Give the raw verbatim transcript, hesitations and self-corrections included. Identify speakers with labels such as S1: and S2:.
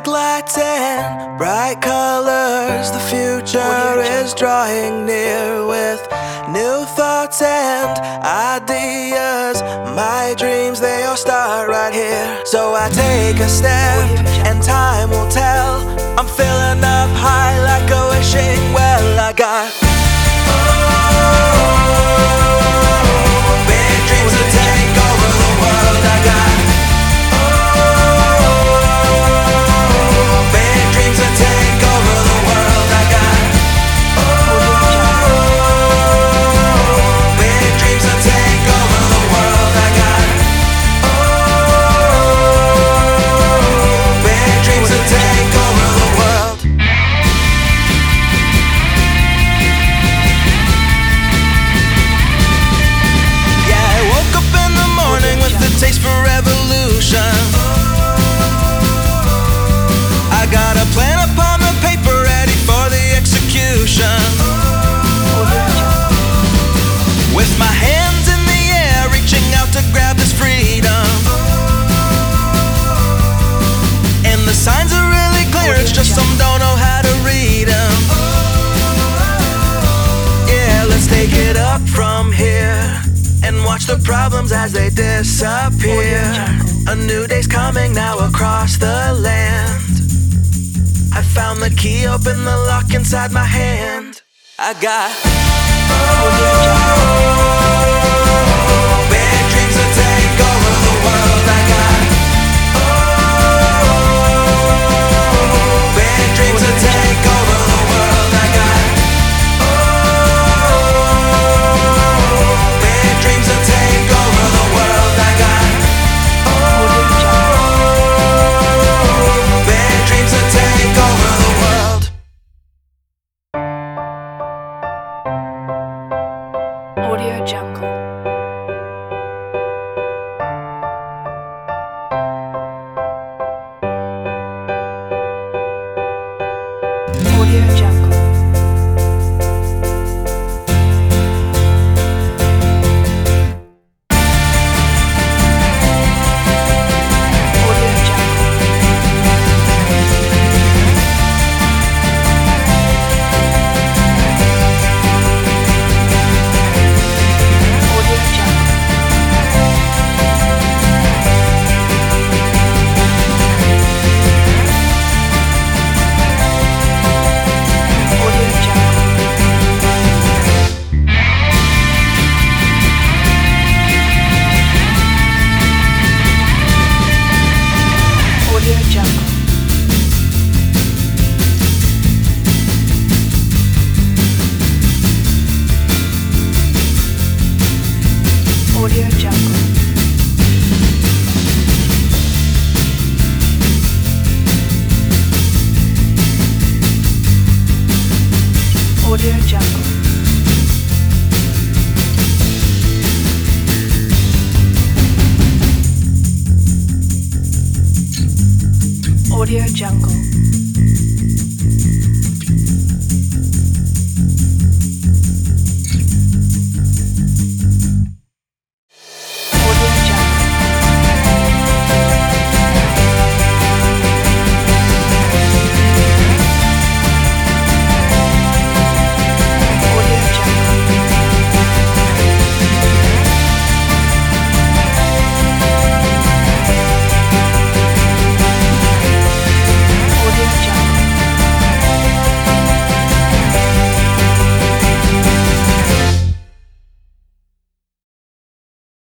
S1: big lights and bright colors. The future is drawing near with new thoughts and ideas. My dreams, they all start right here. So I take a step and time will tell. I'm filling up high like a wishing well. I got big dreams to take over the world. I got big dreams to take over the world. I got big dreams to take over the world. I got big dreams to take over the world. Yeah, I woke up in the morning with a taste for revolution. I got a plan upon the paper ready for the execution. With my hands in the air, reaching out to grab this freedom. And the signs are really clear, it's just some don't know how to read them. Yeah, let's take it up from here and watch the problems as they disappear. A new day's coming now across the land. I found the key, open the lock inside my hand. I got big dreams to take over the world. I got big dreams to take over the world. I got big dreams to take over the world. I got big dreams to take over the world.
S2: Audio Jungle. Audio Jungle. Audio Jungle. Audio Jungle. Audio Jungle.